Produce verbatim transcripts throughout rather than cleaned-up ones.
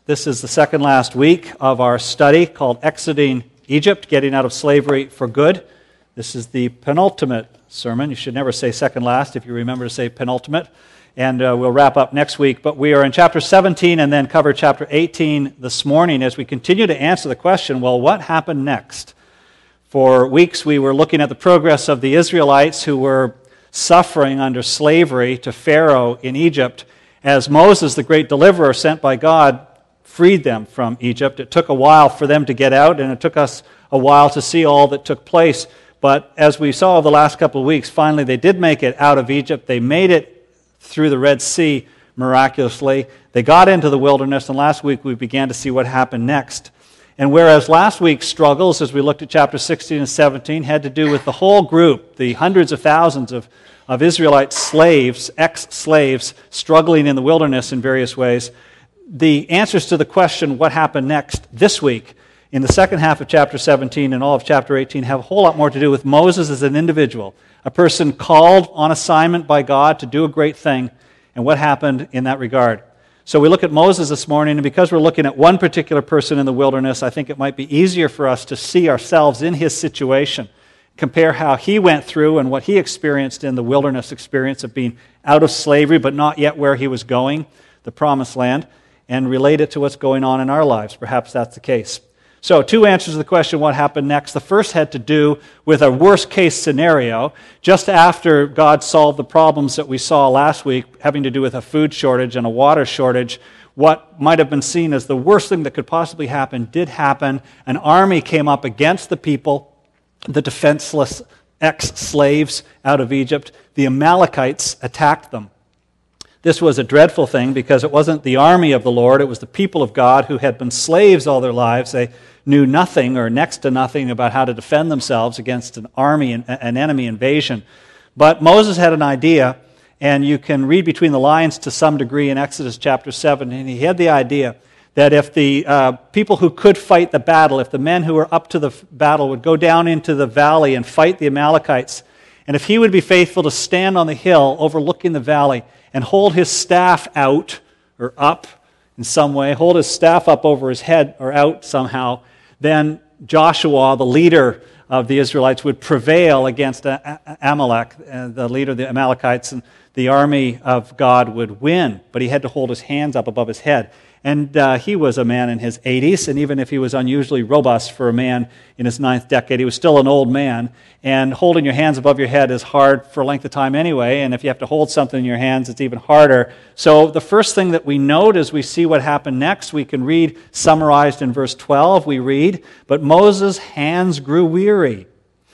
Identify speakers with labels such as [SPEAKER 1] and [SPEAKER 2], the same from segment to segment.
[SPEAKER 1] This is the second last week of our study called Exiting Egypt, Getting Out of Slavery for Good. This is the penultimate sermon. You should never say second last if you remember to say penultimate. And uh, we'll wrap up next week. But we are in chapter seventeen and then cover chapter eighteen this morning as we continue to answer the question, well, what happened next? For weeks we were looking at the progress of the Israelites who were suffering under slavery to Pharaoh in Egypt as Moses, the great deliverer sent by God, freed them from Egypt. It took a while for them to get out, and it took us a while to see all that took place. But as we saw over the last couple of weeks, finally they did make it out of Egypt. They made it through the Red Sea miraculously. They got into the wilderness, and last week we began to see what happened next. And whereas last week's struggles, as we looked at chapter sixteen and seventeen, had to do with the whole group, the hundreds of thousands of, of Israelite slaves, ex-slaves, struggling in the wilderness in various ways, the answers to the question, what happened next, this week, in the second half of chapter seventeen and all of chapter eighteen, have a whole lot more to do with Moses as an individual, a person called on assignment by God to do a great thing, and what happened in that regard. So we look at Moses this morning, and because we're looking at one particular person in the wilderness, I think it might be easier for us to see ourselves in his situation, compare how he went through and what he experienced in the wilderness experience of being out of slavery, but not yet where he was going, the promised land, and relate it to what's going on in our lives. Perhaps that's the case. So, two answers to the question, what happened next. The first had to do with a worst-case scenario, just after God solved the problems that we saw last week, having to do with a food shortage and a water shortage. What might have been seen as the worst thing that could possibly happen did happen. An army came up against the people, the defenseless ex-slaves out of Egypt. The Amalekites attacked them. This was a dreadful thing because it wasn't the army of the Lord, it was the people of God who had been slaves all their lives. They knew nothing or next to nothing about how to defend themselves against an army, an enemy invasion. But Moses had an idea, and you can read between the lines to some degree in Exodus chapter seven, and he had the idea that if the uh, people who could fight the battle, if the men who were up to the battle would go down into the valley and fight the Amalekites, and if he would be faithful to stand on the hill overlooking the valley and hold his staff out or up in some way, hold his staff up over his head or out somehow, then Joshua, the leader of the Israelites, would prevail against Amalek, the leader of the Amalekites, and the army of God would win. But he had to hold his hands up above his head. And uh, he was a man in his eighties, and even if he was unusually robust for a man in his ninth decade, he was still an old man. And holding your hands above your head is hard for a length of time anyway, and if you have to hold something in your hands, it's even harder. So the first thing that we note as we see what happened next, we can read, summarized in verse twelve, we read, "But Moses' hands grew weary.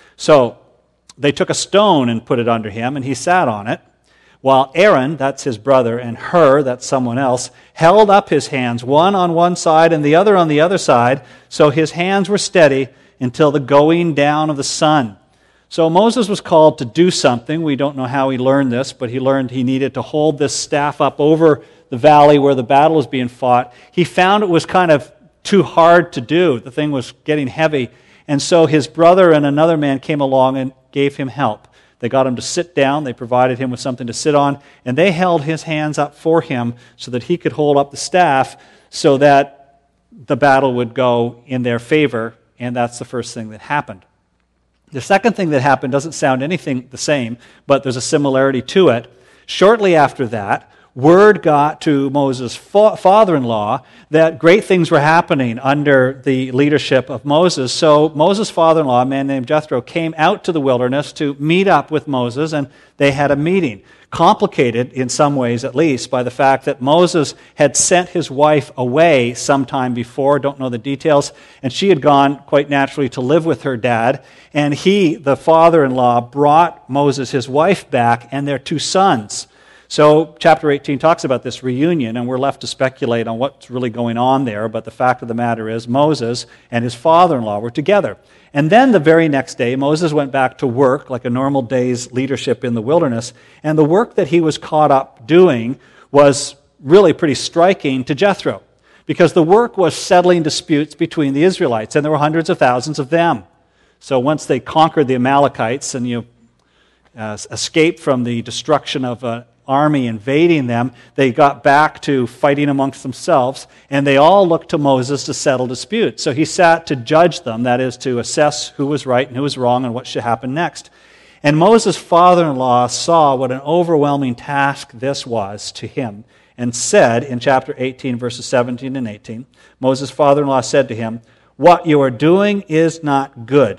[SPEAKER 1] So they took a stone and put it under him, and he sat on it. While Aaron," that's his brother, and Hur, that's someone else, "held up his hands, one on one side and the other on the other side, so his hands were steady until the going down of the sun." So Moses was called to do something. We don't know how he learned this, but he learned he needed to hold this staff up over the valley where the battle was being fought. He found it was kind of too hard to do. The thing was getting heavy. And so his brother and another man came along and gave him help. They got him to sit down, they provided him with something to sit on, and they held his hands up for him so that he could hold up the staff so that the battle would go in their favor, and that's the first thing that happened. The second thing that happened doesn't sound anything the same, but there's a similarity to it. Shortly after that, word got to Moses' father-in-law that great things were happening under the leadership of Moses. So Moses' father-in-law, a man named Jethro, came out to the wilderness to meet up with Moses, and they had a meeting. Complicated, in some ways at least, by the fact that Moses had sent his wife away sometime before, don't know the details, and she had gone quite naturally to live with her dad. And he, the father-in-law, brought Moses, his wife, back and their two sons. So chapter eighteen talks about this reunion, and we're left to speculate on what's really going on there, but the fact of the matter is Moses and his father-in-law were together. And then the very next day, Moses went back to work, like a normal day's leadership in the wilderness, and the work that he was caught up doing was really pretty striking to Jethro, because the work was settling disputes between the Israelites, and there were hundreds of thousands of them. So once they conquered the Amalekites and you uh, escaped from the destruction of a army invading them, they got back to fighting amongst themselves, and they all looked to Moses to settle disputes. So he sat to judge them, that is, to assess who was right and who was wrong and what should happen next. And Moses' father-in-law saw what an overwhelming task this was to him, and said in chapter eighteen, verses seventeen and eighteen, Moses' father-in-law said to him, "What you are doing is not good.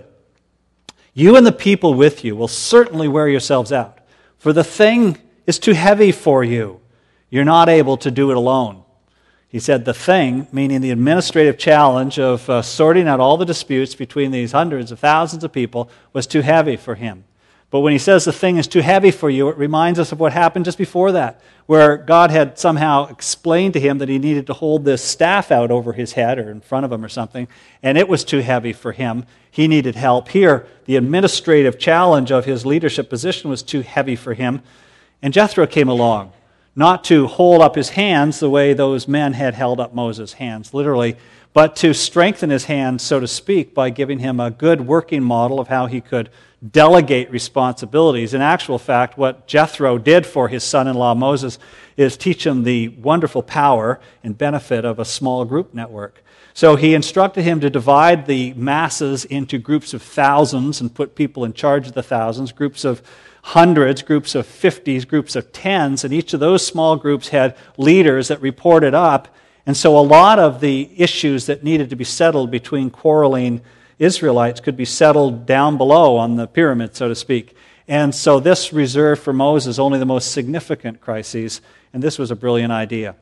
[SPEAKER 1] You and the people with you will certainly wear yourselves out, for the thing is too heavy for you. You're not able to do it alone." He said the thing, meaning the administrative challenge of uh, sorting out all the disputes between these hundreds of thousands of people, was too heavy for him. But when he says the thing is too heavy for you, it reminds us of what happened just before that, where God had somehow explained to him that he needed to hold this staff out over his head or in front of him or something, and it was too heavy for him. He needed help. Here, the administrative challenge of his leadership position was too heavy for him, and Jethro came along, not to hold up his hands the way those men had held up Moses' hands, literally, but to strengthen his hands, so to speak, by giving him a good working model of how he could delegate responsibilities. In actual fact, what Jethro did for his son-in-law Moses is teach him the wonderful power and benefit of a small group network. So he instructed him to divide the masses into groups of thousands and put people in charge of the thousands, groups of hundreds, groups of fifties, groups of tens, and each of those small groups had leaders that reported up. And so a lot of the issues that needed to be settled between quarreling Israelites could be settled down below on the pyramid, so to speak. And so this reserved for Moses only the most significant crises, and this was a brilliant idea.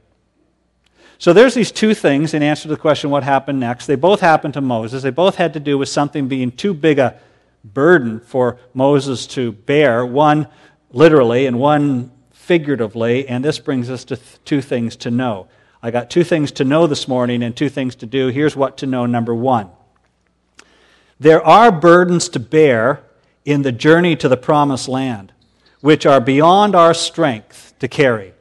[SPEAKER 1] So there's these two things in answer to the question, what happened next? They both happened to Moses. They both had to do with something being too big a burden for Moses to bear, one literally and one figuratively, and this brings us to th- two things to know. I got two things to know this morning and two things to do. Here's what to know, number one. There are burdens to bear in the journey to the promised land, which are beyond our strength to carry.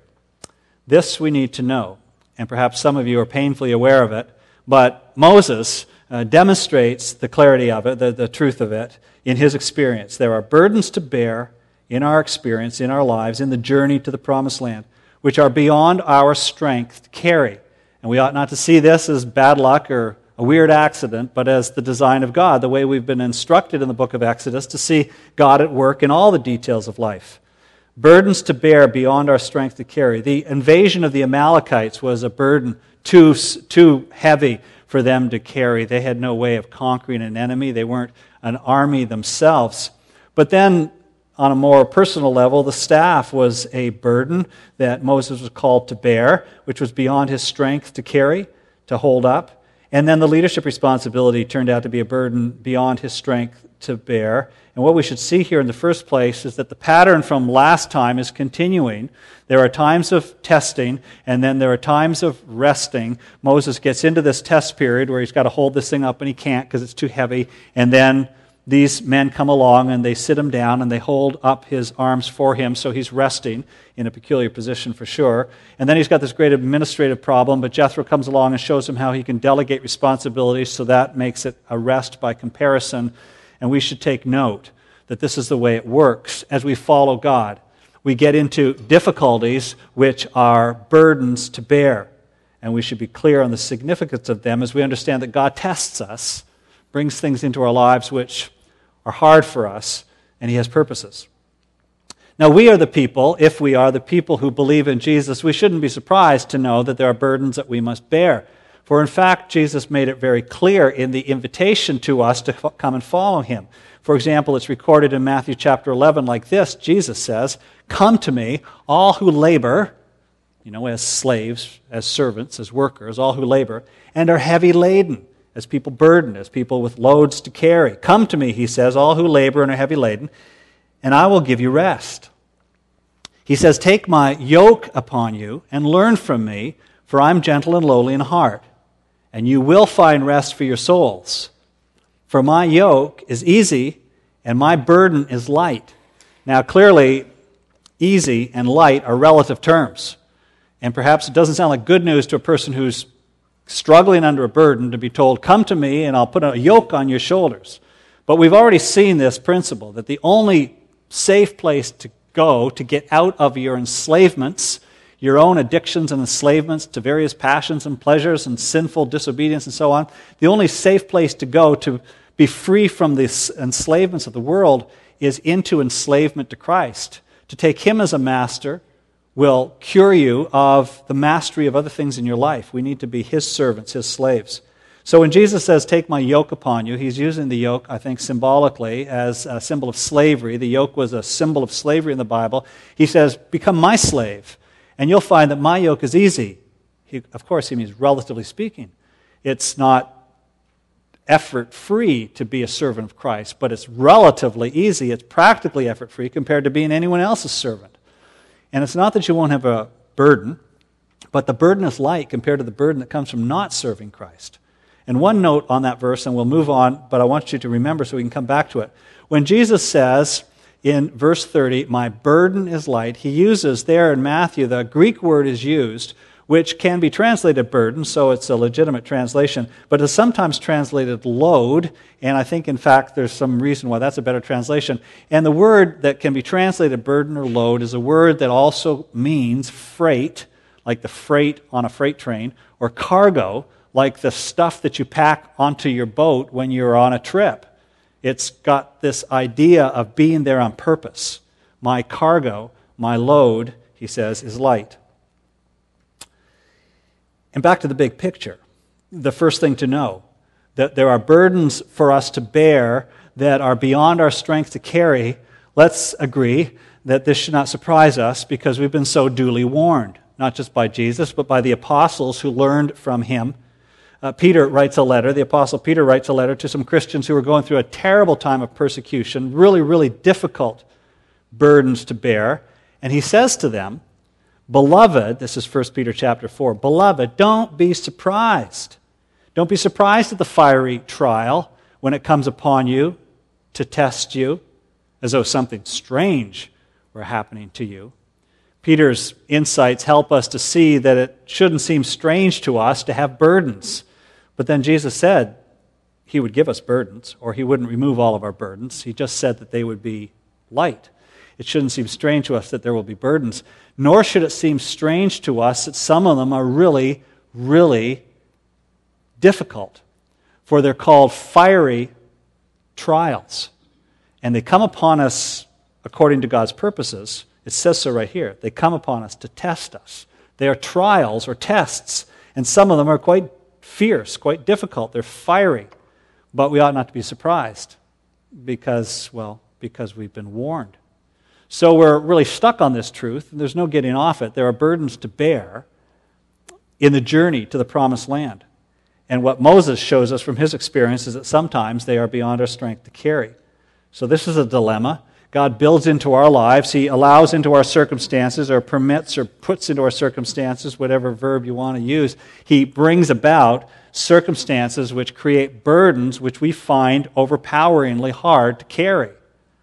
[SPEAKER 1] This we need to know, and perhaps some of you are painfully aware of it, but Moses uh, demonstrates the clarity of it, the, the truth of it, in his experience. There are burdens to bear in our experience, in our lives, in the journey to the promised land, which are beyond our strength to carry. And we ought not to see this as bad luck or a weird accident, but as the design of God, the way we've been instructed in the book of Exodus to see God at work in all the details of life. Burdens to bear beyond our strength to carry. The invasion of the Amalekites was a burden too, too heavy for them to carry. They had no way of conquering an enemy. They weren't an army themselves. But then, on a more personal level, the staff was a burden that Moses was called to bear, which was beyond his strength to carry, to hold up. And then the leadership responsibility turned out to be a burden beyond his strength to bear. And what we should see here in the first place is that the pattern from last time is continuing. There are times of testing, and then there are times of resting. Moses gets into this test period where he's got to hold this thing up, and he can't because it's too heavy. And then these men come along, and they sit him down, and they hold up his arms for him, so he's resting in a peculiar position for sure. And then he's got this great administrative problem, but Jethro comes along and shows him how he can delegate responsibilities, so that makes it a rest by comparison. And we should take note that this is the way it works as we follow God. We get into difficulties which are burdens to bear, and we should be clear on the significance of them as we understand that God tests us, brings things into our lives which are hard for us, and he has purposes. Now, we are the people, if we are the people who believe in Jesus, we shouldn't be surprised to know that there are burdens that we must bear. For in fact, Jesus made it very clear in the invitation to us to come and follow him. For example, it's recorded in Matthew chapter eleven like this. Jesus says, "Come to me, all who labor," you know, as slaves, as servants, as workers, all who labor, "and are heavy laden," as people burdened, as people with loads to carry. "Come to me," he says, "all who labor and are heavy laden, and I will give you rest." He says, "Take my yoke upon you and learn from me, for I'm gentle and lowly in heart, and you will find rest for your souls. For my yoke is easy and my burden is light." Now, clearly, easy and light are relative terms. And perhaps it doesn't sound like good news to a person who's struggling under a burden to be told, "Come to me and I'll put a yoke on your shoulders." But we've already seen this principle, that the only safe place to go to get out of your enslavements, your own addictions and enslavements to various passions and pleasures and sinful disobedience and so on. The only safe place to go to be free from the enslavements of the world is into enslavement to Christ. To take Him as a master will cure you of the mastery of other things in your life. We need to be His servants, His slaves. So when Jesus says, take my yoke upon you, He's using the yoke, I think, symbolically as a symbol of slavery. The yoke was a symbol of slavery in the Bible. He says, become my slave, and you'll find that my yoke is easy. He, of course, he means relatively speaking. It's not effort-free to be a servant of Christ, but it's relatively easy. It's practically effort-free compared to being anyone else's servant. And it's not that you won't have a burden, but the burden is light compared to the burden that comes from not serving Christ. And one note on that verse, and we'll move on, but I want you to remember so we can come back to it. When Jesus says in verse thirty, my burden is light, he uses there in Matthew, the Greek word is used, which can be translated burden, so it's a legitimate translation, but is sometimes translated load, and I think, in fact, there's some reason why that's a better translation. And the word that can be translated burden or load is a word that also means freight, like the freight on a freight train, or cargo, like the stuff that you pack onto your boat when you're on a trip. It's got this idea of being there on purpose. My cargo, my load, he says, is light. And back to the big picture. The first thing to know, that there are burdens for us to bear that are beyond our strength to carry. Let's agree that this should not surprise us because we've been so duly warned, not just by Jesus, but by the apostles who learned from him. Uh, Peter writes a letter, the apostle Peter writes a letter to some Christians who were going through a terrible time of persecution, really, really difficult burdens to bear. And he says to them, beloved, this is First Peter chapter four, beloved, don't be surprised. Don't be surprised at the fiery trial when it comes upon you to test you, as though something strange were happening to you. Peter's insights help us to see that it shouldn't seem strange to us to have burdens. But then Jesus said he would give us burdens, or he wouldn't remove all of our burdens. He just said that they would be light. It shouldn't seem strange to us that there will be burdens, nor should it seem strange to us that some of them are really, really difficult, for they're called fiery trials. And they come upon us according to God's purposes. It says so right here. They come upon us to test us. They are trials or tests, and some of them are quite fierce, quite difficult. They're fiery, but we ought not to be surprised because, well, because we've been warned. So we're really stuck on this truth, and there's no getting off it. There are burdens to bear in the journey to the promised land. And what Moses shows us from his experience is that sometimes they are beyond our strength to carry. So this is a dilemma. God builds into our lives. He allows into our circumstances, or permits, or puts into our circumstances, whatever verb you want to use. He brings about circumstances which create burdens which we find overpoweringly hard to carry.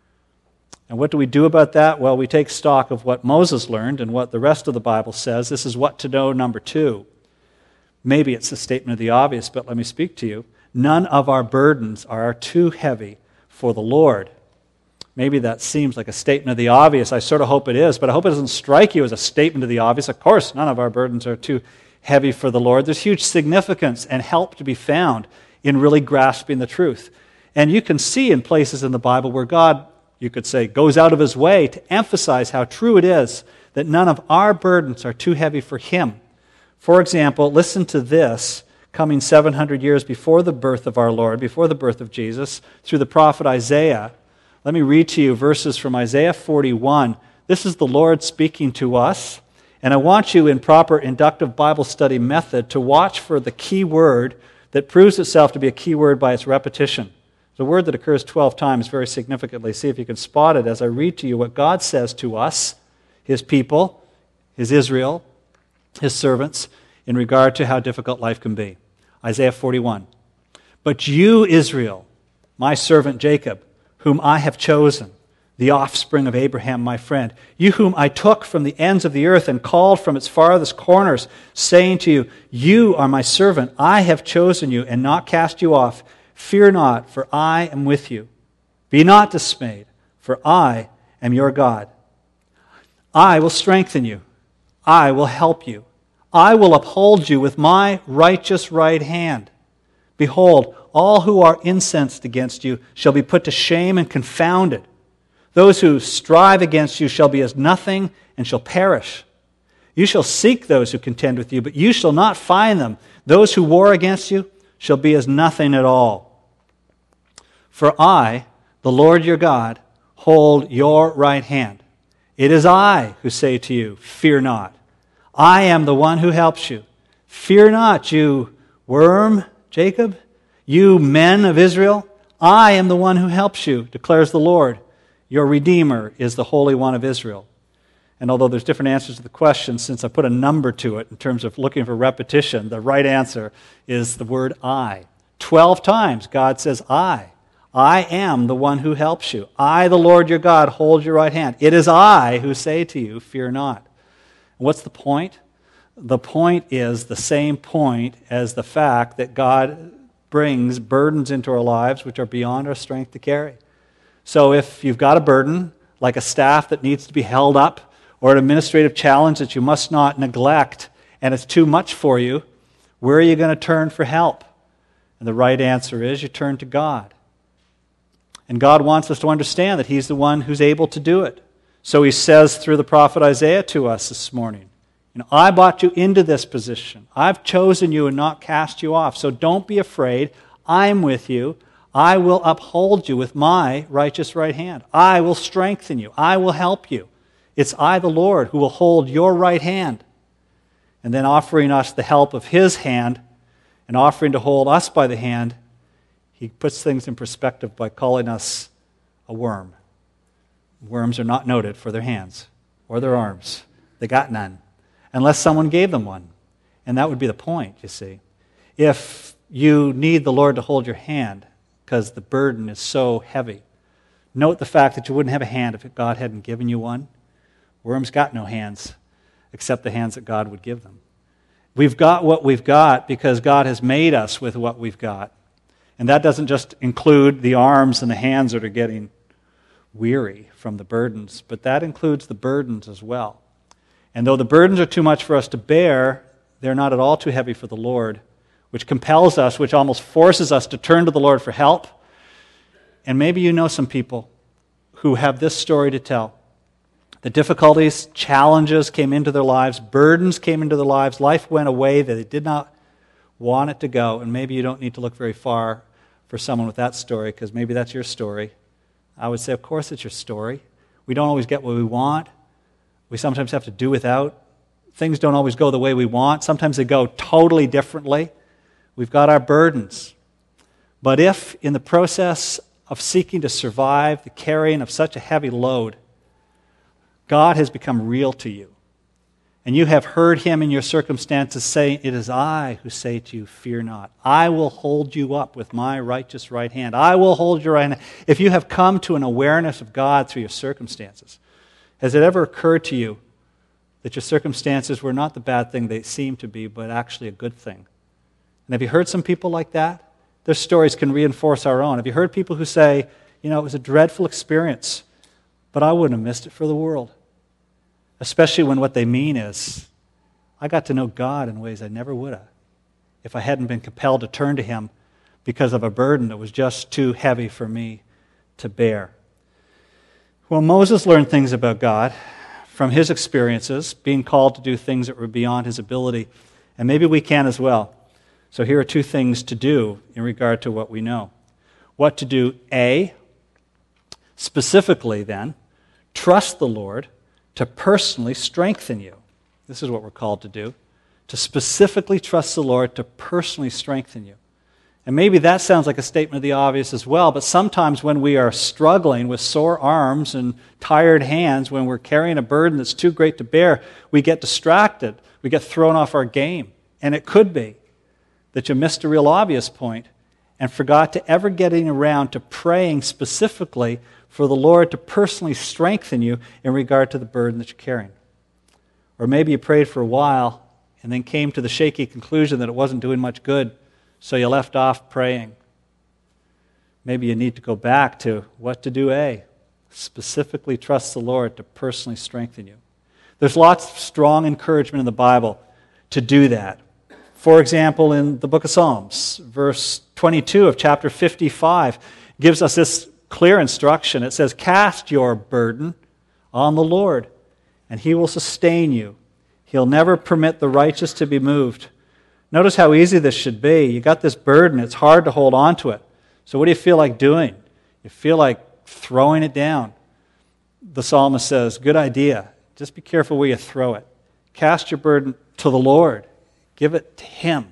[SPEAKER 1] And what do we do about that? Well, we take stock of what Moses learned and what the rest of the Bible says. This is what to know number two. Maybe it's a statement of the obvious, but let me speak to you. None of our burdens are too heavy for the Lord. Maybe that seems like a statement of the obvious. I sort of hope it is, but I hope it doesn't strike you as a statement of the obvious. Of course, none of our burdens are too heavy for the Lord. There's huge significance and help to be found in really grasping the truth. And you can see in places in the Bible where God, you could say, goes out of his way to emphasize how true it is that none of our burdens are too heavy for him. For example, listen to this, coming seven hundred years before the birth of our Lord, before the birth of Jesus, through the prophet Isaiah. Let me read to you verses from Isaiah forty-one. This is the Lord speaking to us, and I want you in proper inductive Bible study method to watch for the key word that proves itself to be a key word by its repetition. It's a word that occurs twelve times very significantly. See if you can spot it as I read to you what God says to us, his people, his Israel, his servants, in regard to how difficult life can be. Isaiah forty-one. But you, Israel, my servant Jacob, whom I have chosen, the offspring of Abraham, my friend, you whom I took from the ends of the earth and called from its farthest corners, saying to you, you are my servant, I have chosen you and not cast you off. Fear not, for I am with you. Be not dismayed, for I am your God. I will strengthen you. I will help you. I will uphold you with my righteous right hand. Behold, all who are incensed against you shall be put to shame and confounded. Those who strive against you shall be as nothing and shall perish. You shall seek those who contend with you, but you shall not find them. Those who war against you shall be as nothing at all. For I, the Lord your God, hold your right hand. It is I who say to you, fear not. I am the one who helps you. Fear not, you worm, Jacob, you men of Israel. I am the one who helps you, declares the Lord. Your Redeemer is the Holy One of Israel. And although there's different answers to the question, since I put a number to it in terms of looking for repetition, the right answer is the word I. Twelve times God says I. I am the one who helps you. I, the Lord your God, hold your right hand. It is I who say to you, fear not. What's the point? The point is the same point as the fact that God brings burdens into our lives which are beyond our strength to carry. So if you've got a burden, like a staff that needs to be held up, or an administrative challenge that you must not neglect, and it's too much for you, where are you going to turn for help? And the right answer is you turn to God. And God wants us to understand that He's the one who's able to do it. So He says through the prophet Isaiah to us this morning, you know, I brought you into this position. I've chosen you and not cast you off. So don't be afraid. I'm with you. I will uphold you with my righteous right hand. I will strengthen you. I will help you. It's I, the Lord, who will hold your right hand. And then offering us the help of His hand and offering to hold us by the hand, He puts things in perspective by calling us a worm. Worms are not noted for their hands or their arms. They got none, unless someone gave them one. And that would be the point, you see. If you need the Lord to hold your hand because the burden is so heavy, note the fact that you wouldn't have a hand if God hadn't given you one. Worms got no hands except the hands that God would give them. We've got what we've got because God has made us with what we've got. And that doesn't just include the arms and the hands that are getting weary from the burdens, but that includes the burdens as well. And though the burdens are too much for us to bear, they're not at all too heavy for the Lord, which compels us, which almost forces us to turn to the Lord for help. And maybe you know some people who have this story to tell. The difficulties, challenges came into their lives, burdens came into their lives, life went away that they did not want it to go, and maybe you don't need to look very far for someone with that story, because maybe that's your story. I would say, of course it's your story. We don't always get what we want. We sometimes have to do without. Things don't always go the way we want. Sometimes they go totally differently. We've got our burdens. But if, in the process of seeking to survive the carrying of such a heavy load, God has become real to you, and you have heard Him in your circumstances say, it is I who say to you, fear not. I will hold you up with my righteous right hand. I will hold your right hand. If you have come to an awareness of God through your circumstances, has it ever occurred to you that your circumstances were not the bad thing they seemed to be, but actually a good thing? And have you heard some people like that? Their stories can reinforce our own. Have you heard people who say, you know, it was a dreadful experience, but I wouldn't have missed it for the world? Especially when what they mean is, I got to know God in ways I never would have if I hadn't been compelled to turn to Him because of a burden that was just too heavy for me to bear. Well, Moses learned things about God from his experiences, being called to do things that were beyond his ability, and maybe we can as well. So here are two things to do in regard to what we know. What to do, A, specifically then, trust the Lord to personally strengthen you. This is what we're called to do, to specifically trust the Lord to personally strengthen you. And maybe that sounds like a statement of the obvious as well, but sometimes when we are struggling with sore arms and tired hands, when we're carrying a burden that's too great to bear, we get distracted. We get thrown off our game. And it could be that you missed a real obvious point and forgot to ever getting around to praying specifically for the Lord to personally strengthen you in regard to the burden that you're carrying. Or maybe you prayed for a while and then came to the shaky conclusion that it wasn't doing much good, so you left off praying. Maybe you need to go back to what to do, A, specifically trust the Lord to personally strengthen you. There's lots of strong encouragement in the Bible to do that. For example, in the book of Psalms, verse twenty-two of chapter fifty-five gives us this clear instruction. It says, "Cast your burden on the Lord, and He will sustain you. He'll never permit the righteous to be moved." Notice how easy this should be. You got this burden. It's hard to hold on to it. So what do you feel like doing? You feel like throwing it down. The psalmist says, good idea. Just be careful where you throw it. Cast your burden to the Lord. Give it to Him.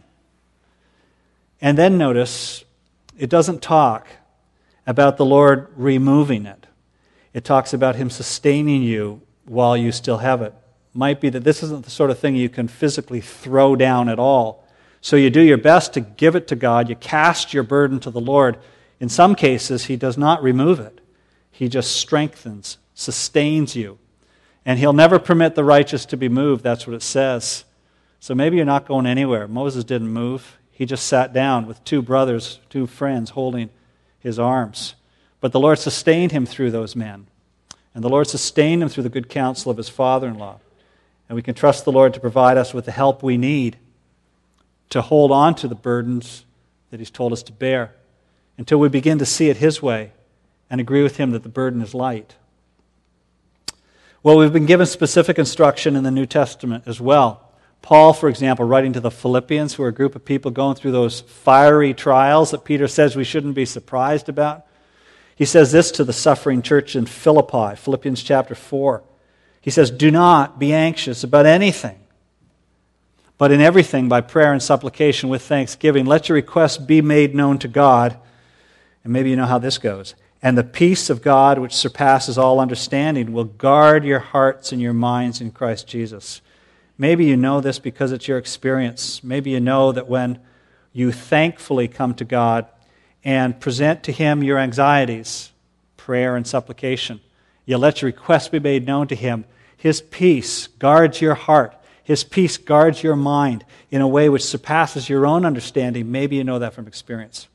[SPEAKER 1] And then notice, it doesn't talk about the Lord removing it. It talks about Him sustaining you while you still have it. Might be that this isn't the sort of thing you can physically throw down at all. So you do your best to give it to God. You cast your burden to the Lord. In some cases, He does not remove it. He just strengthens, sustains you. And He'll never permit the righteous to be moved. That's what it says. So maybe you're not going anywhere. Moses didn't move. He just sat down with two brothers, two friends holding his arms. But the Lord sustained him through those men. And the Lord sustained him through the good counsel of his father-in-law. And we can trust the Lord to provide us with the help we need to hold on to the burdens that He's told us to bear until we begin to see it His way and agree with Him that the burden is light. Well, we've been given specific instruction in the New Testament as well. Paul, for example, writing to the Philippians, who are a group of people going through those fiery trials that Peter says we shouldn't be surprised about. He says this to the suffering church in Philippi, Philippians chapter four. He says, "Do not be anxious about anything, but in everything by prayer and supplication with thanksgiving, let your requests be made known to God." And maybe you know how this goes. "And the peace of God, which surpasses all understanding, will guard your hearts and your minds in Christ Jesus." Maybe you know this because it's your experience. Maybe you know that when you thankfully come to God and present to Him your anxieties, prayer and supplication, you let your requests be made known to Him, His peace guards your heart. His peace guards your mind in a way which surpasses your own understanding. Maybe you know that from experience.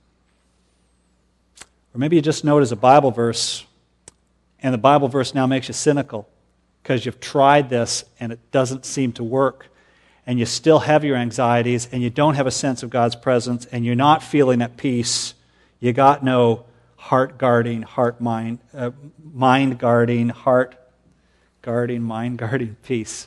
[SPEAKER 1] Or maybe you just know it as a Bible verse, and the Bible verse now makes you cynical because you've tried this and it doesn't seem to work, and you still have your anxieties, and you don't have a sense of God's presence, and you're not feeling at peace. You got no heart guarding, heart mind, uh, mind guarding, heart guarding, mind guarding peace.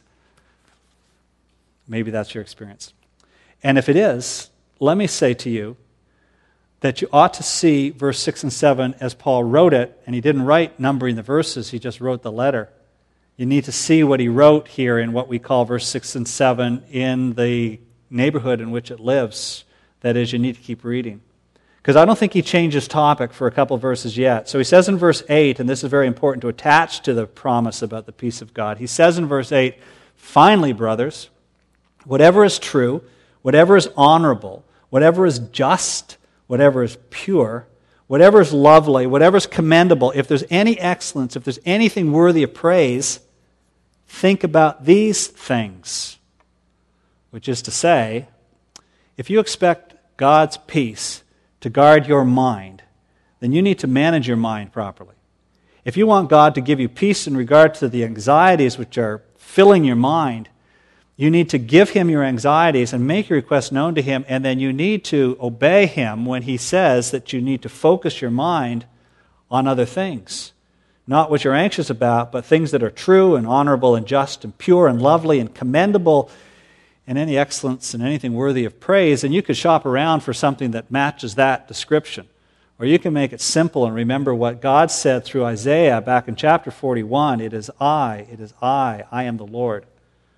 [SPEAKER 1] Maybe that's your experience. And if it is, let me say to you that you ought to see verse six and seven as Paul wrote it, and he didn't write numbering the verses, he just wrote the letter. You need to see what he wrote here in what we call verse six and seven in the neighborhood in which it lives. That is, you need to keep reading. Because I don't think he changes topic for a couple of verses yet. So he says in verse eight, and this is very important to attach to the promise about the peace of God. He says in verse eight, "Finally, brothers, whatever is true, whatever is honorable, whatever is just, whatever is pure, whatever is lovely, whatever is commendable, if there's any excellence, if there's anything worthy of praise, think about these things." Which is to say, if you expect God's peace to guard your mind, then you need to manage your mind properly. If you want God to give you peace in regard to the anxieties which are filling your mind, you need to give Him your anxieties and make your requests known to Him, and then you need to obey Him when He says that you need to focus your mind on other things. Not what you're anxious about, but things that are true and honorable and just and pure and lovely and commendable and any excellence and anything worthy of praise. And you could shop around for something that matches that description. Or you can make it simple and remember what God said through Isaiah back in chapter forty-one. It is I, it is I, I am the Lord.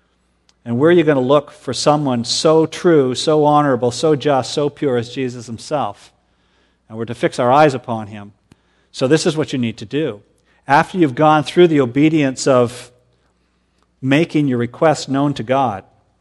[SPEAKER 1] And where are you going to look for someone so true, so honorable, so just, so pure as Jesus Himself? And we're to fix our eyes upon Him. So this is what you need to do. After you've gone through the obedience of making your requests known to God,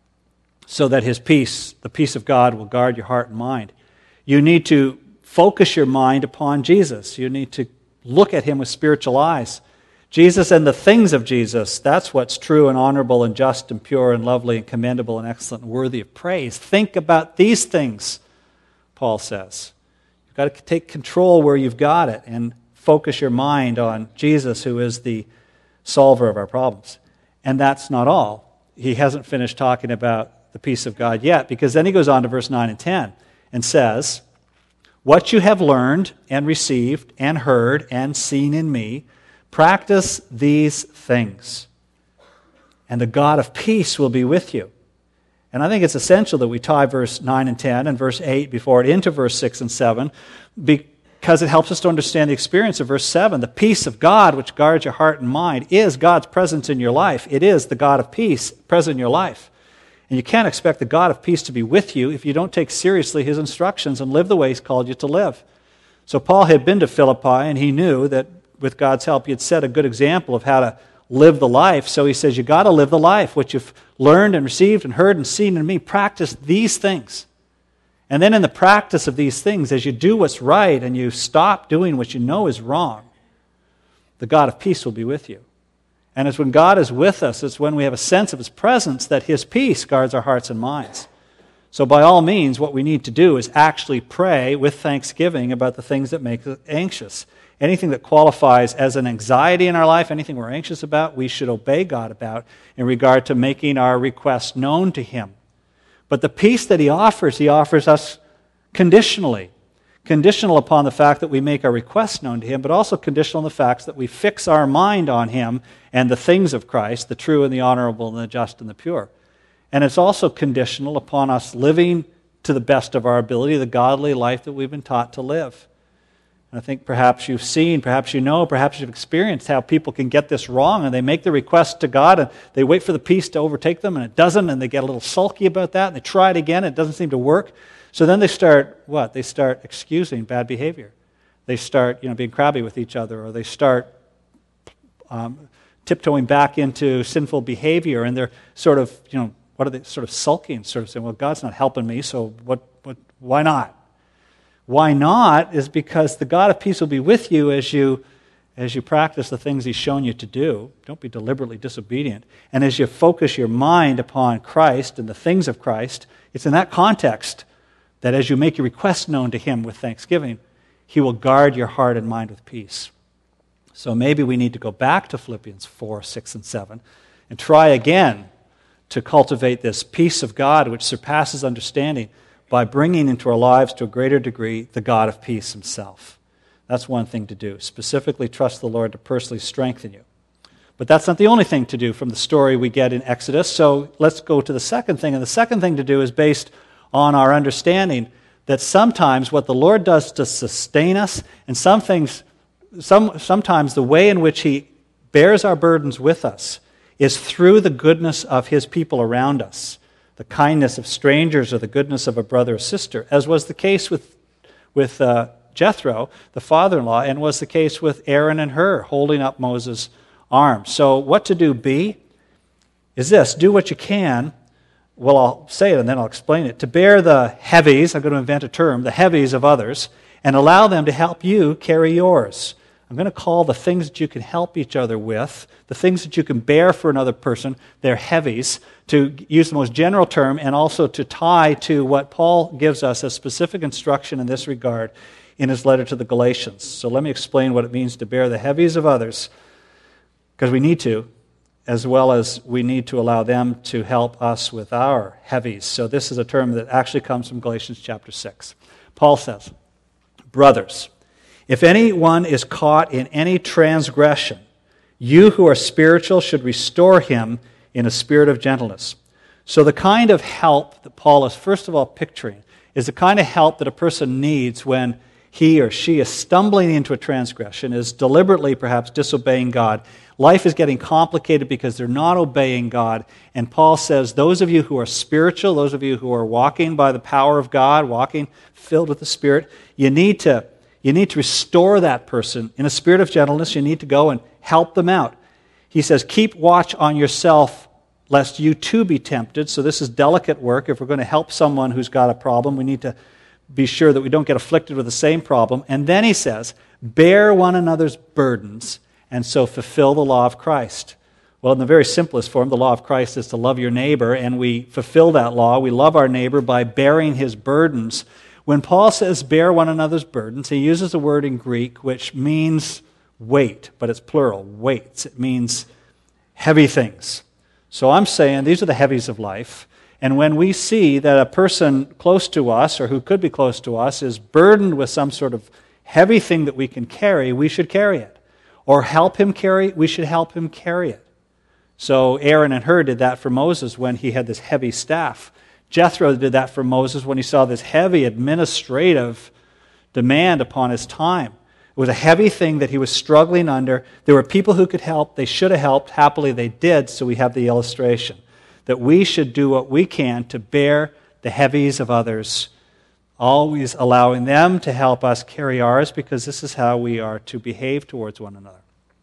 [SPEAKER 1] so that His peace, the peace of God, will guard your heart and mind, you need to focus your mind upon Jesus. You need to look at Him with spiritual eyes. Jesus and the things of Jesus, that's what's true and honorable and just and pure and lovely and commendable and excellent and worthy of praise. Think about these things, Paul says. You've got to take control where you've got it and focus your mind on Jesus, who is the solver of our problems. And that's not all. He hasn't finished talking about the peace of God yet, because then he goes on to verse nine and ten and says, "What you have learned and received and heard and seen in me, practice these things, and the God of peace will be with you." And I think it's essential that we tie verse nine and ten and verse eight before it into verse six and seven, because it helps us to understand the experience of verse seven. The peace of God, which guards your heart and mind, is God's presence in your life. It is the God of peace present in your life. And you can't expect the God of peace to be with you if you don't take seriously his instructions and live the way he's called you to live. So Paul had been to Philippi, and he knew that with God's help, he had set a good example of how to live the life. So he says, you got to live the life, which you've learned and received and heard and seen in me. Practice these things. And then in the practice of these things, as you do what's right and you stop doing what you know is wrong, the God of peace will be with you. And it's when God is with us, it's when we have a sense of his presence that his peace guards our hearts and minds. So by all means, what we need to do is actually pray with thanksgiving about the things that make us anxious. Anything that qualifies as an anxiety in our life, anything we're anxious about, we should obey God about in regard to making our requests known to him. But the peace that he offers, he offers us conditionally. Conditional upon the fact that we make our requests known to him, but also conditional on the fact that we fix our mind on him and the things of Christ, the true and the honorable and the just and the pure. And it's also conditional upon us living to the best of our ability the godly life that we've been taught to live. And I think perhaps you've seen, perhaps you know, perhaps you've experienced how people can get this wrong, and they make the request to God and they wait for the peace to overtake them, and it doesn't, and they get a little sulky about that, and they try it again, and it doesn't seem to work. So then they start, what? They start excusing bad behavior. They start, you know, being crabby with each other, or they start um, tiptoeing back into sinful behavior, and they're sort of, you know, what are they, sort of sulking, sort of saying, well, God's not helping me, so what? what? Why not? Why not is because the God of peace will be with you as you as you practice the things he's shown you to do. Don't be deliberately disobedient. And as you focus your mind upon Christ and the things of Christ, it's in that context that as you make your request known to him with thanksgiving, he will guard your heart and mind with peace. So maybe we need to go back to Philippians four, six, and seven and try again to cultivate this peace of God which surpasses understanding by bringing into our lives to a greater degree the God of peace himself. That's one thing to do. Specifically trust the Lord to personally strengthen you. But that's not the only thing to do from the story we get in Exodus. So let's go to the second thing. And the second thing to do is based on our understanding that sometimes what the Lord does to sustain us, and some things, some, sometimes the way in which he bears our burdens with us is through the goodness of his people around us, the kindness of strangers or the goodness of a brother or sister, as was the case with, with uh, Jethro, the father-in-law, and was the case with Aaron and Hur holding up Moses' arm. So what to do, B, is this: do what you can. Well, I'll say it and then I'll explain it. To bear the heavies, I'm going to invent a term, the heavies of others, and allow them to help you carry yours. I'm going to call the things that you can help each other with, the things that you can bear for another person, they're heavies, to use the most general term, and also to tie to what Paul gives us as specific instruction in this regard in his letter to the Galatians. So let me explain what it means to bear the heavies of others, because we need to, as well as we need to allow them to help us with our heavies. So this is a term that actually comes from Galatians chapter six. Paul says, "Brothers, if anyone is caught in any transgression, you who are spiritual should restore him in a spirit of gentleness." So the kind of help that Paul is first of all picturing is the kind of help that a person needs when he or she is stumbling into a transgression, is deliberately perhaps disobeying God. Life is getting complicated because they're not obeying God. And Paul says, those of you who are spiritual, those of you who are walking by the power of God, walking filled with the Spirit, you need to You need to restore that person in a spirit of gentleness. You need to go and help them out. He says, keep watch on yourself, lest you too be tempted. So this is delicate work. If we're going to help someone who's got a problem, we need to be sure that we don't get afflicted with the same problem. And then he says, bear one another's burdens, and so fulfill the law of Christ. Well, in the very simplest form, the law of Christ is to love your neighbor, and we fulfill that law. We love our neighbor by bearing his burdens. When Paul says bear one another's burdens, he uses a word in Greek which means weight, but it's plural, weights. It means heavy things. So I'm saying these are the heavies of life. And when we see that a person close to us, or who could be close to us, is burdened with some sort of heavy thing that we can carry, we should carry it. Or help him carry it, we should help him carry it. So Aaron and Hur did that for Moses when he had this heavy staff. Jethro did that for Moses when he saw this heavy administrative demand upon his time. It was a heavy thing that he was struggling under. There were people who could help. They should have helped. Happily, they did, so we have the illustration. That we should do what we can to bear the heavies of others, always allowing them to help us carry ours, because this is how we are to behave towards one another.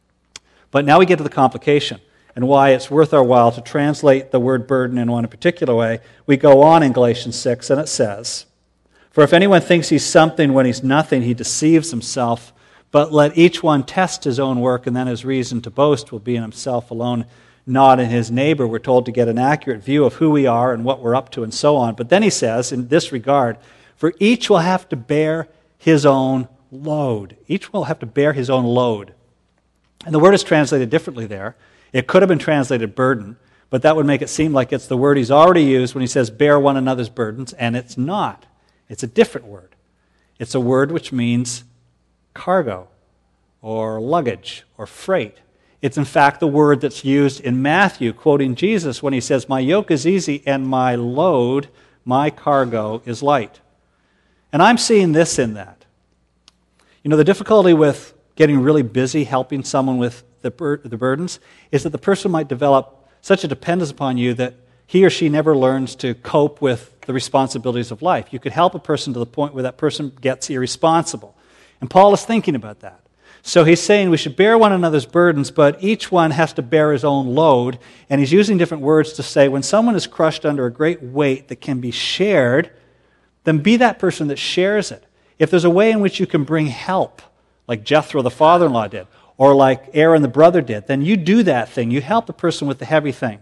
[SPEAKER 1] But now we get to the complication, and why it's worth our while to translate the word burden in one particular way. We go on in Galatians six, and it says, "For if anyone thinks he's something when he's nothing, he deceives himself. But let each one test his own work, and then his reason to boast will be in himself alone, not in his neighbor." We're told to get an accurate view of who we are and what we're up to and so on. But then he says, in this regard, "For each will have to bear his own load." Each will have to bear his own load. And the word is translated differently there. It could have been translated burden, but that would make it seem like it's the word he's already used when he says bear one another's burdens, and it's not. It's a different word. It's a word which means cargo or luggage or freight. It's in fact the word that's used in Matthew, quoting Jesus when he says, "My yoke is easy and my load, my cargo is light." And I'm seeing this in that. You know, the difficulty with getting really busy helping someone with the, bur- the burdens is that the person might develop such a dependence upon you that he or she never learns to cope with the responsibilities of life. You could help a person to the point where that person gets irresponsible. And Paul is thinking about that. So he's saying we should bear one another's burdens, but each one has to bear his own load. And he's using different words to say when someone is crushed under a great weight that can be shared, then be that person that shares it. If there's a way in which you can bring help, like Jethro the father-in-law did, or like Aaron the brother did, then you do that thing. You help the person with the heavy thing.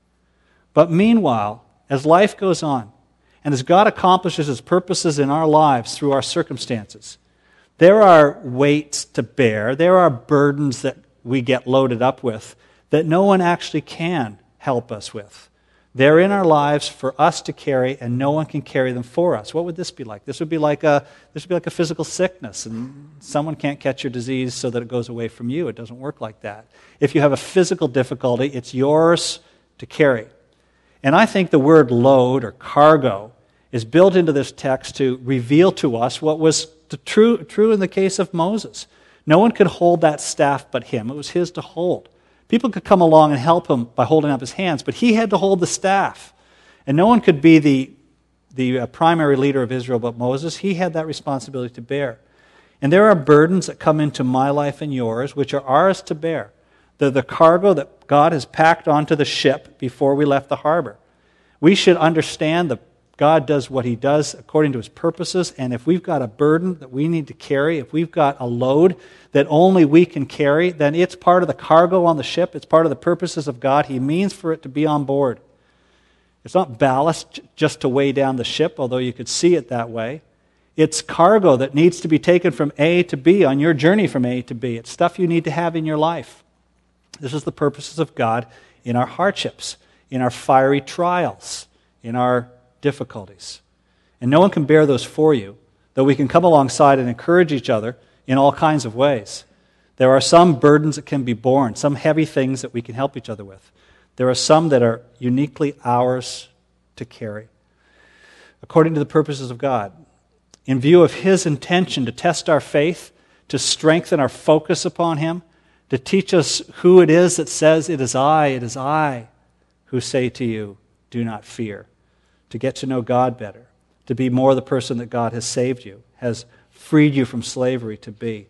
[SPEAKER 1] But meanwhile, as life goes on, and as God accomplishes his purposes in our lives through our circumstances, there are weights to bear, there are burdens that we get loaded up with that no one actually can help us with. They're in our lives for us to carry, and no one can carry them for us. What would this be like? This would be like a this would be like a physical sickness, and someone can't catch your disease so that it goes away from you. It doesn't work like that. If you have a physical difficulty, it's yours to carry. And I think the word load or cargo is built into this text to reveal to us what was the true, true in the case of Moses. No one could hold that staff but him. It was his to hold. People could come along and help him by holding up his hands, but he had to hold the staff. And no one could be the, the uh, primary leader of Israel but Moses. He had that responsibility to bear. And there are burdens that come into my life and yours, which are ours to bear. They're the cargo that God has packed onto the ship before we left the harbor. We should understand that God does what he does according to his purposes, and if we've got a burden that we need to carry, if we've got a load that only we can carry, then it's part of the cargo on the ship. It's part of the purposes of God. He means for it to be on board. It's not ballast just to weigh down the ship, although you could see it that way. It's cargo that needs to be taken from A to B on your journey from A to B. It's stuff you need to have in your life. This is the purposes of God in our hardships, in our fiery trials, in our difficulties. And no one can bear those for you, though we can come alongside and encourage each other in all kinds of ways. There are some burdens that can be borne, some heavy things that we can help each other with. There are some that are uniquely ours to carry, according to the purposes of God, in view of his intention to test our faith, to strengthen our focus upon him, to teach us who it is that says, "It is I, it is I who say to you, do not fear." To get to know God better, to be more the person that God has saved you, has freed you from slavery to be.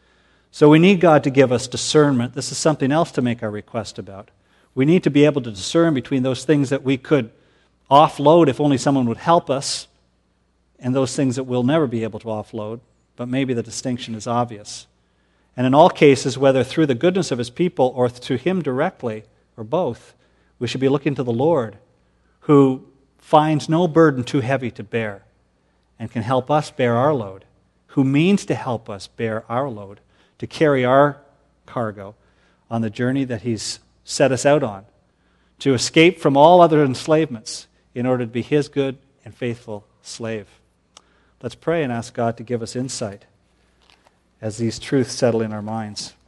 [SPEAKER 1] So we need God to give us discernment. This is something else to make our request about. We need to be able to discern between those things that we could offload if only someone would help us, and those things that we'll never be able to offload, but maybe the distinction is obvious. And in all cases, whether through the goodness of his people or to him directly, or both, we should be looking to the Lord, who finds no burden too heavy to bear and can help us bear our load, who means to help us bear our load, to carry our cargo on the journey that he's set us out on, to escape from all other enslavements in order to be his good and faithful slave. Let's pray and ask God to give us insight as these truths settle in our minds.